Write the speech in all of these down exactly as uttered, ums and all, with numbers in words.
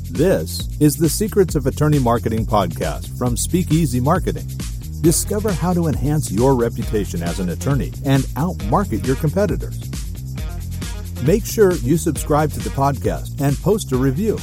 This is the Secrets of Attorney Marketing podcast from Speakeasy Marketing. Discover how to enhance your reputation as an attorney and outmarket your competitors. Make sure you subscribe to the podcast and post a review.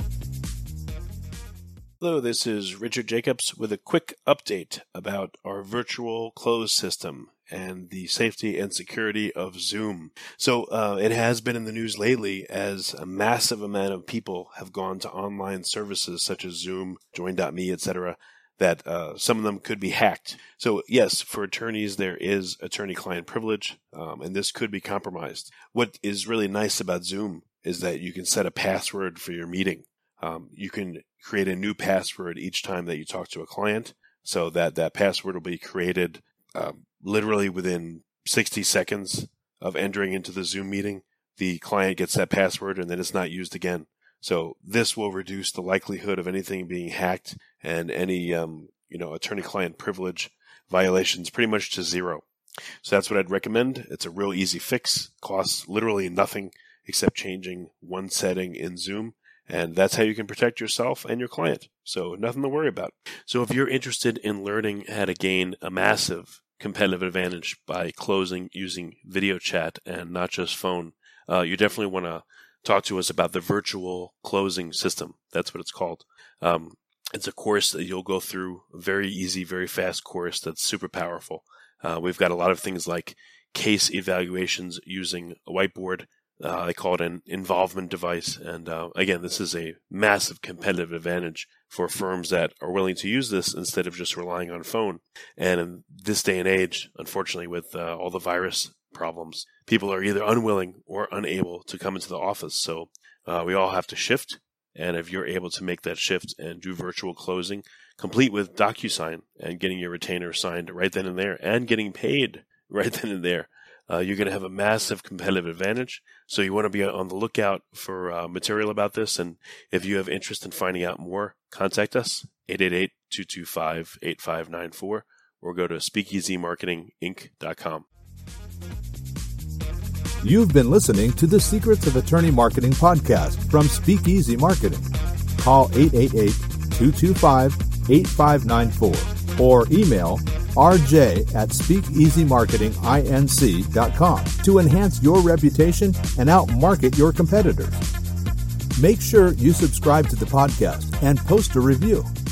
Hello, this is Richard Jacobs with a quick update about our virtual close system and the safety and security of Zoom. So uh, it has been in the news lately as a massive amount of people have gone to online services such as Zoom, Join dot me, et cetera, that uh, some of them could be hacked. So yes, for attorneys, there is attorney-client privilege, um, and this could be compromised. What is really nice about Zoom is that you can set a password for your meeting. Um, you can create a new password each time that you talk to a client, so that that password will be created um, literally within sixty seconds of entering into the Zoom meeting. The client gets that password and then it's not used again. So this will reduce the likelihood of anything being hacked and any um, you know attorney-client privilege violations pretty much to zero. So that's what I'd recommend. It's a real easy fix. Costs literally nothing except changing one setting in Zoom. And that's how you can protect yourself and your client. So nothing to worry about. So if you're interested in learning how to gain a massive competitive advantage by closing using video chat and not just phone, uh, you definitely want to talk to us about the virtual closing system. That's what it's called. Um, it's a course that you'll go through, a very easy, very fast course that's super powerful. Uh, we've got a lot of things like case evaluations using a whiteboard. Uh, they call it an involvement device. And uh, again, this is a massive competitive advantage for firms that are willing to use this instead of just relying on phone. And in this day and age, unfortunately, with uh, all the virus problems, people are either unwilling or unable to come into the office. So uh, we all have to shift. And if you're able to make that shift and do virtual closing, complete with DocuSign and getting your retainer signed right then and there and getting paid right then and there, Uh, you're going to have a massive competitive advantage. So you want to be on the lookout for uh, material about this. And if you have interest in finding out more, contact us, eight eight eight, two two five, eight five nine four, or go to speakeasy marketing inc dot com. You've been listening to the Secrets of Attorney Marketing podcast from Speakeasy Marketing. Call eight eight eight, two two five, eight five nine four or email r j at speakeasy marketing inc dot com to enhance your reputation and outmarket your competitors. Make sure you subscribe to the podcast and post a review.